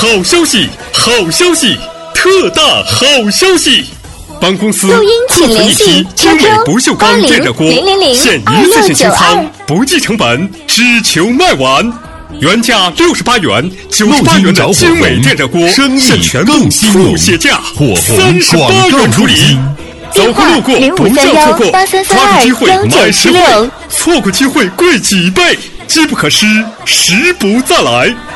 好消息，好消息，特大好消息！帮公司录音请联系精美不锈钢电热锅，现一次性清仓，不计成本，只求卖完。原价68元、98元的精美电热锅，现全部促血价，38元处理。走过路过不要错过，抓住机会买实惠，错过机会贵几倍，机不可失，时不再来。